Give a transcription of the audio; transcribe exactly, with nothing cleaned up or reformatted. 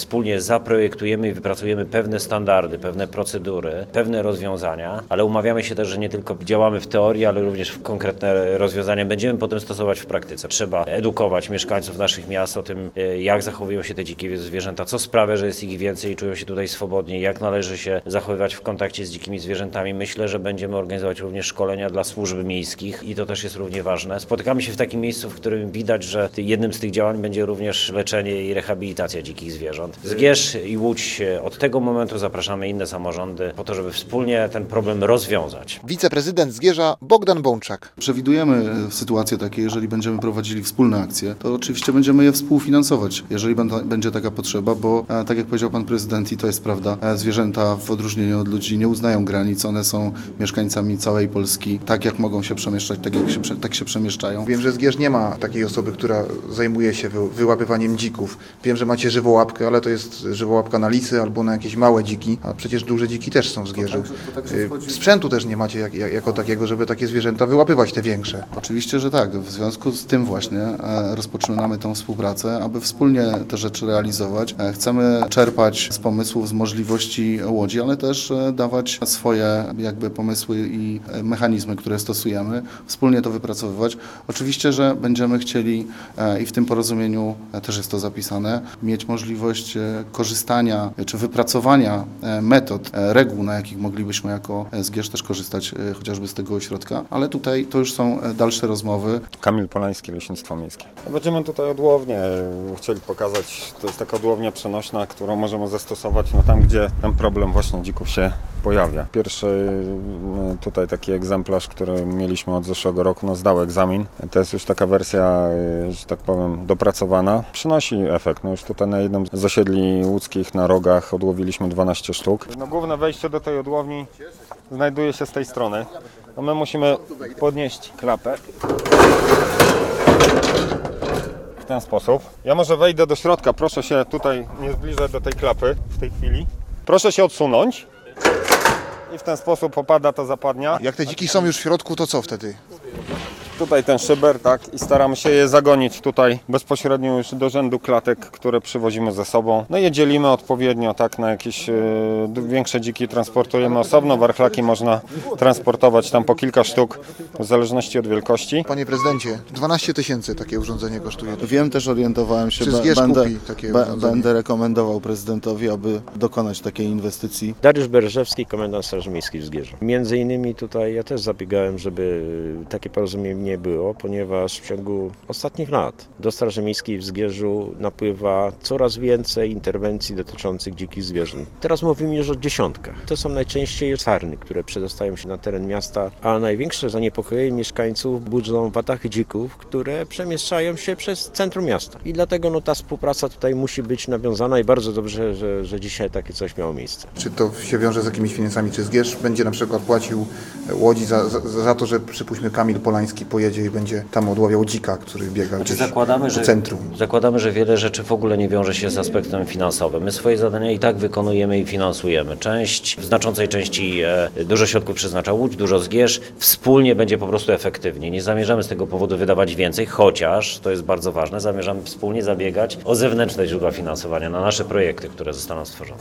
wspólnie zaprojektujemy i wypracujemy pewne standardy, pewne procedury, pewne rozwiązania, ale umawiamy się też, że nie tylko działamy w teorii, ale również w konkretne rozwiązania będziemy potem stosować w praktyce. Trzeba edukować mieszkańców naszych miast o tym, jak zachowują się te dzikie zwierzęta, co sprawia, że jest ich więcej i czują się tutaj swobodnie, jak należy się zachowywać w kontakcie z dzikimi zwierzętami. Myślę, że będziemy organizować również szkolenia dla służb miejskich i to też jest równie ważne. Spotykamy się w takim miejscu, w którym widać, że jednym z tych działań będzie również leczenie i rehabilitacja dzikich zwierząt. Zgierz i Łódź, od tego momentu zapraszamy inne samorządy po to, żeby wspólnie ten problem rozwiązać. Wiceprezydent Zgierza Bogdan Bączak. Przewidujemy sytuacje takie, jeżeli będziemy prowadzili wspólne akcje, to oczywiście będziemy je współfinansować, jeżeli będzie taka potrzeba, bo tak jak powiedział pan prezydent i to jest prawda, zwierzęta w odróżnieniu od ludzi nie uznają granic, one są mieszkańcami całej Polski, tak jak mogą się przemieszczać, tak jak się, tak się przemieszczają. Wiem, że Zgierz nie ma takiej osoby, która zajmuje się wy, wyłapywaniem dzików. Wiem, że macie żywołapkę, ale to jest żywołapka na lisy albo na jakieś małe dziki, a przecież duże dziki też są w Zgierzu. Sprzętu też nie macie jak, jak, jako takiego, żeby takie zwierzęta wyłapywać, te większe. Oczywiście, że tak. W związku z tym właśnie rozpoczynamy tą współpracę, aby wspólnie te rzeczy realizować. Chcemy czerpać z pomysłów, z możliwości Łodzi, ale też dawać swoje jakby pomysły i mechanizmy, które stosujemy, wspólnie to wypracowywać. Oczywiście, że będziemy chcieli i w tym porozumieniu też jest to zapisane, mieć możliwość korzystania czy wypracowania metod, reguł, na jakich moglibyśmy jako Zgierz też korzystać chociażby z tego ośrodka, ale tutaj to już są dalsze rozmowy. Kamil Polański, Leśnictwo Miejskie. Będziemy tutaj odłownię chcieli pokazać, to jest taka odłownia przenośna, którą możemy zastosować no tam, gdzie ten problem właśnie dzików się pojawia. Pierwszy tutaj taki egzemplarz, który mieliśmy od zeszłego roku, no zdał egzamin. To jest już taka wersja, że tak powiem, dopracowana. Przynosi efekt. No już tutaj na jednym z osiedli łódzkich na Rogach odłowiliśmy dwanaście sztuk. No główne wejście do tej odłowni znajduje się z tej strony. No my musimy podnieść klapę w ten sposób. Ja może wejdę do środka, proszę się tutaj nie zbliżać do tej klapy w tej chwili. Proszę się odsunąć i w ten sposób opada ta zapadnia. Jak te dziki są już w środku, to co wtedy? Tutaj ten szyber, tak, i staramy się je zagonić tutaj bezpośrednio już do rzędu klatek, które przywozimy ze sobą. No i je dzielimy odpowiednio, tak, na jakieś y, większe dziki transportujemy osobno, warchlaki można transportować tam po kilka sztuk, w zależności od wielkości. Panie prezydencie, dwanaście tysięcy takie urządzenie kosztuje. Wiem, też orientowałem się, Czy Zgierz będę, kupi takie be, urządzenie? będę rekomendował prezydentowi, aby dokonać takiej inwestycji. Dariusz Bereżewski, komendant Straży Miejskiej w Zgierzu. Między innymi tutaj ja też zabiegałem, żeby takie porozumienie nie było, ponieważ w ciągu ostatnich lat do Straży Miejskiej w Zgierzu napływa coraz więcej interwencji dotyczących dzikich zwierząt. Teraz mówimy już o dziesiątkach. To są najczęściej sarny, które przedostają się na teren miasta, a największe zaniepokojenie mieszkańców budzą watachy dzików, które przemieszczają się przez centrum miasta. I dlatego no, ta współpraca tutaj musi być nawiązana i bardzo dobrze, że, że dzisiaj takie coś miało miejsce. Czy to się wiąże z jakimiś finansami? Czy Zgierz będzie na przykład płacił Łodzi za, za, za to, że przypuśćmy Kamil Polański pojedzie i będzie tam odławiał dzika, który biega Znaczy, gdzieś zakładamy, po że, centrum? zakładamy, że wiele rzeczy w ogóle nie wiąże się z aspektem finansowym. My swoje zadania i tak wykonujemy i finansujemy. Część, w znaczącej części e, dużo środków przeznacza Łódź, dużo Zgierz. Wspólnie będzie po prostu efektywnie. Nie zamierzamy z tego powodu wydawać więcej, chociaż, to jest bardzo ważne, zamierzamy wspólnie zabiegać o zewnętrzne źródła finansowania na nasze projekty, które zostaną stworzone.